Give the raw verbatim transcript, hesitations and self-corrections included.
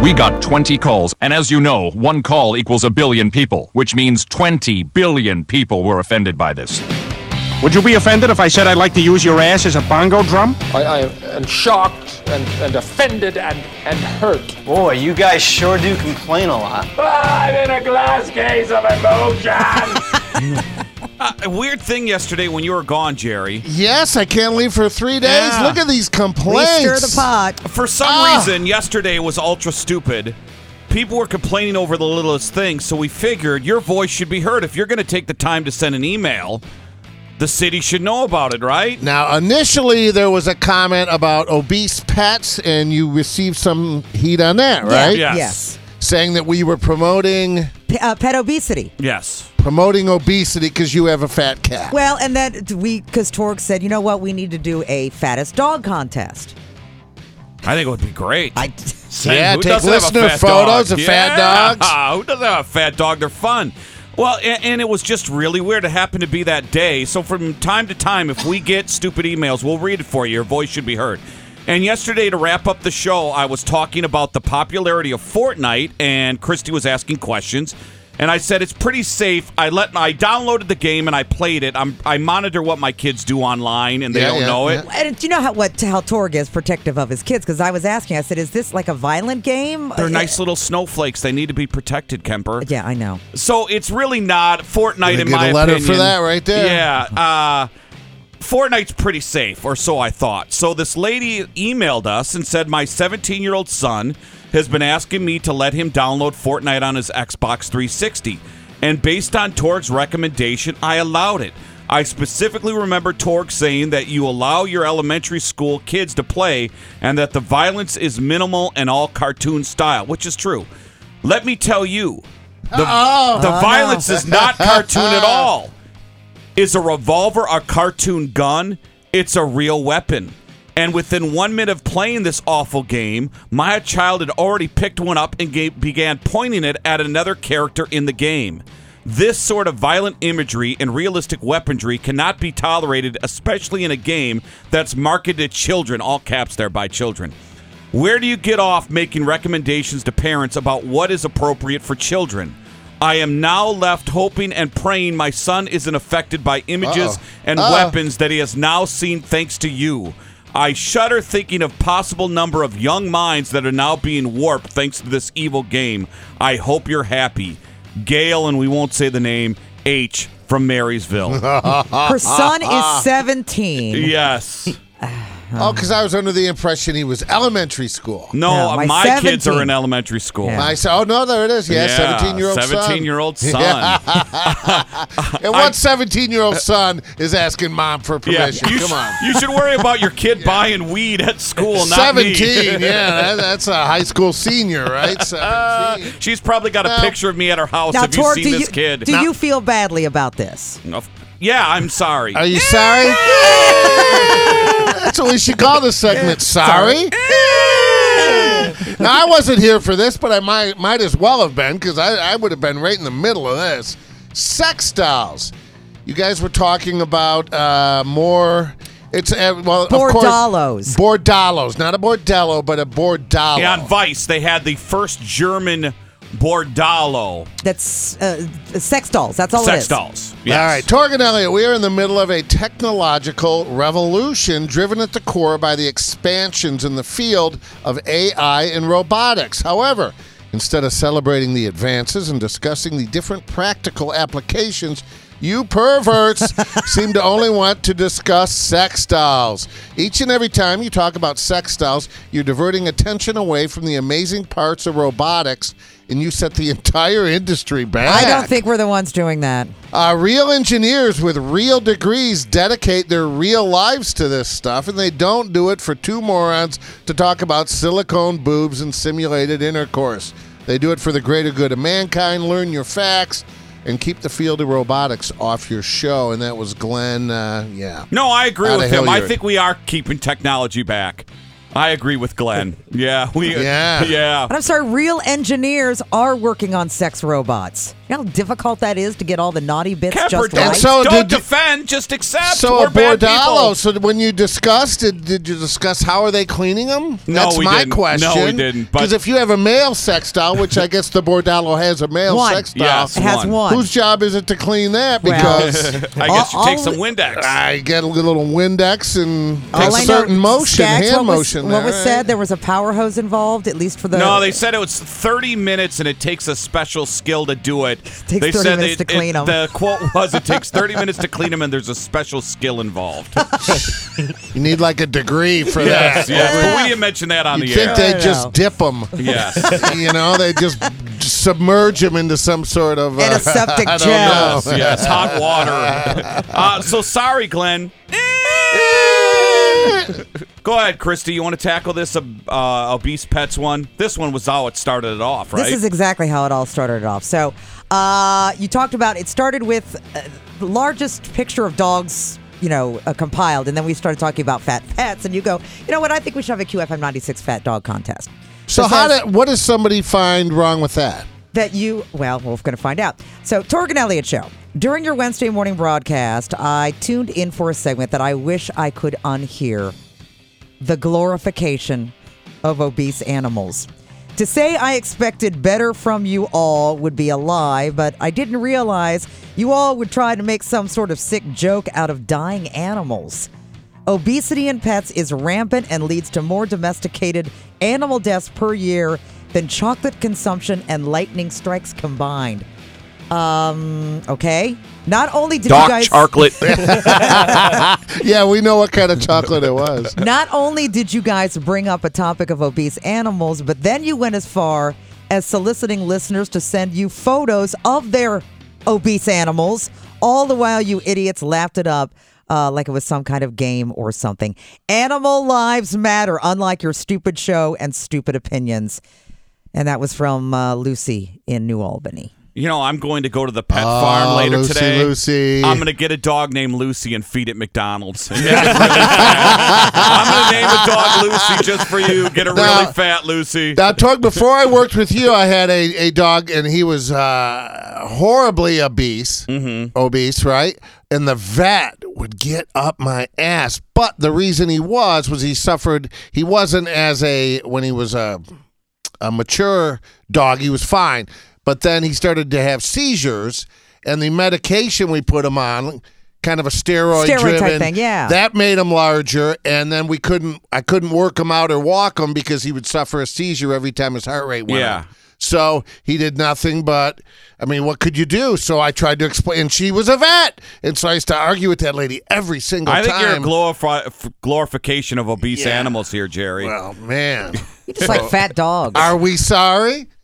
We got twenty calls, and as you know, one call equals a billion people, which means twenty billion people were offended by this. Would you be offended if I said I'd like to use your ass as a bongo drum? I, I am shocked and, and offended and, and hurt. Boy, you guys sure do complain a lot. I'm in a glass case of emotion. Uh, a weird thing yesterday when you were gone, Jerry. Yes, I can't leave for three days. Yeah. Look at these We complaints. stir the pot. For some Ah. reason, yesterday was ultra stupid. People were complaining over the littlest things, so we figured your voice should be heard. If you're going to take the time to send an email, the city should know about it, right? Now, initially, there was a comment about obese pets, and you received some heat on that, right? Yes. Yes. Saying that we were promoting P- uh, pet obesity. Yes. promoting obesity because you have a fat cat. Well, and then we, because Torg said, you know what, we need to do a fattest dog contest. I think it would be great. I, Say, Yeah, who take doesn't have a listener fat photos dog? of fat Yeah. dogs. Who doesn't have a fat dog? They're fun. Well, and, and it was just really weird. It happened to be that day. So from time to time, if we get stupid emails, we'll read it for you. Your voice should be heard. And yesterday, to wrap up the show, I was talking about the popularity of Fortnite, and Christy was asking questions. And I said it's pretty safe. I let I downloaded the game and I played it. I'm, I monitor what my kids do online, and they Yeah, don't yeah, know it. yeah. and do you know how what how Torg is protective of his kids? Because I was asking, I said, is this like a violent game? They're Uh, nice little snowflakes. They need to be protected, Kemper. Yeah, I know. So it's really not Fortnite, Gonna in get my a letter opinion. for that right there. Yeah. Uh, Fortnite's pretty safe, or so I thought. So this lady emailed us and said, my seventeen-year-old son has been asking me to let him download Fortnite on his Xbox three sixty. And based on Torg's recommendation, I allowed it. I specifically remember Torg saying that you allow your elementary school kids to play and that the violence is minimal and all cartoon style, which is true. Let me tell you, the, the violence is not cartoon at all. Is a revolver a cartoon gun? It's a real weapon. And within one minute of playing this awful game, my child had already picked one up and ga- began pointing it at another character in the game. This sort of violent imagery and realistic weaponry cannot be tolerated, especially in a game that's marketed to children, all caps there by children. Where do you get off making recommendations to parents about what is appropriate for children? I am now left hoping and praying my son isn't affected by images Uh-oh. and Uh-oh. weapons that he has now seen thanks to you. I shudder thinking of possible number of young minds that are now being warped thanks to this evil game. I hope you're happy. Gail, and we won't say the name, H from Marysville. Her son is seventeen. Yes. Oh, because I was under the impression he was elementary school. No, No, my my kids are seventeen. in elementary school. Yeah. I said, oh, no, there it is. Yeah, seventeen-year-old son. seventeen-year-old son. And what seventeen-year-old son is asking mom for permission? you Come sh- on. You should worry about your kid buying weed at school, not me. seventeen, yeah, that, that's a high school senior, right? seventeen. She's probably got a Well, picture of me at her house. Now, Have you Torg, seen do this you kid? do you feel badly about this? Of- Yeah, I'm sorry. Are you sorry? That's what we should call this segment. Sorry? Now, I wasn't here for this, but I might might as well have been because I, I would have been right in the middle of this. Sex dolls. You guys were talking about uh, more. It's uh, well, of course, Bordellos. Bordellos, not a bordello, but a bordello. Yeah, on Vice, they had the first German Bordallo. That's uh, sex dolls. That's all it Sex is. dolls. Yes. All right, Torg and Elliot, we are in the middle of a technological revolution driven at the core by the expansions in the field of A I and robotics. However, instead of celebrating the advances and discussing the different practical applications, you perverts seem to only want to discuss sex dolls. Each and every time you talk about sex dolls, you're diverting attention away from the amazing parts of robotics, and you set the entire industry back. I don't think we're the ones doing that. Uh, real engineers with real degrees dedicate their real lives to this stuff, and they don't do it for two morons to talk about silicone boobs and simulated intercourse. They do it for the greater good of mankind. Learn your facts and keep the field of robotics off your show. And that was Glenn, uh, yeah. No, I agree Outta with him. I Hilliard. think we are keeping technology back. I agree with Glenn. Yeah, we. Yeah. yeah. But I'm sorry, real engineers are working on sex robots. You know how difficult that is to get all the naughty bits Kemper, just don't, right? so don't did you- defend, just accept. So We're a bad bordello. people. So when you discussed, did, did you discuss how are they cleaning them? No, That's we my didn't. question. No, we didn't, but- Because if you have a male sex doll, which I guess the bordello has a male One. sex doll, Yes. It has one. one. whose job is it to clean that? Well- Because I guess you All- take all- some Windex. I get a little Windex and All take I a know- certain motion, Skaggs, hand what was, motion. What there, was right? said? There was a power hose involved, at least for the. No, they said it was thirty minutes and it takes a special skill to do it. Takes they thirty said minutes it- to clean it- 'em. The quote was, it takes thirty minutes to clean them and there's a special skill involved. You need like a degree for yes, that. yes. But we didn't mention that on You the think air. they I just know. dip them? Yes. You know, they just submerge them into some sort of uh, Antiseptic I don't gel. know. Yes, yes, hot water. Uh, so sorry, Glenn. Go ahead, Christy. You want to tackle this uh, uh, obese pets one? This one was how it started it off, right? This is exactly how it all started it off. So, uh, you talked about it started with uh, the largest picture of dogs, you know, uh, compiled, and then we started talking about fat pets, and you go, you know what? I think we should have a Q F M ninety-six fat dog contest. So It how says did what does somebody find wrong with that? that you? Well, we're going to find out. So, Torg and Elliott Show. During your Wednesday morning broadcast, I tuned in for a segment that I wish I could unhear: the glorification of obese animals. To say I expected better from you all would be a lie, but I didn't realize you all would try to make some sort of sick joke out of dying animals. Obesity in pets is rampant and leads to more domesticated animal deaths per year than chocolate consumption and lightning strikes combined. Um, okay. Not only did you Dark guys chocolate. Yeah, we know what kind of chocolate it was. Not only did you guys bring up a topic of obese animals, but then you went as far as soliciting listeners to send you photos of their obese animals. All the while you idiots laughed it up uh, like it was some kind of game or something. Animal lives matter, unlike your stupid show and stupid opinions. And that was from uh, Lucy in New Albany. You know, I'm going to go to the pet Oh, farm later Lucy, today. Lucy. I'm going to get a dog named Lucy and feed it McDonald's. And make it really fat. I'm going to name a dog Lucy just for you. Get it Now- really fat, Lucy. Now, Tug, before I worked with you, I had a, a dog, and he was uh, horribly obese. Mm-hmm. Obese, right? And the vet would get up my ass. But the reason he was, was he suffered, he wasn't as a, when he was a, a mature dog, he was fine. But then he started to have seizures, and the medication we put him on, kind of a steroid, Steroid type driven thing, yeah. that made him larger. And then we couldn't, I couldn't work him out or walk him because he would suffer a seizure every time his heart rate went Yeah. up. So he did nothing but, I mean, what could you do? So I tried to explain, and she was a vet, and so I used to argue with that lady every single I time. think you're a glorifi- f- glorification of obese Yeah. animals here, Jerry. Well, man, You just like fat dogs. are we sorry?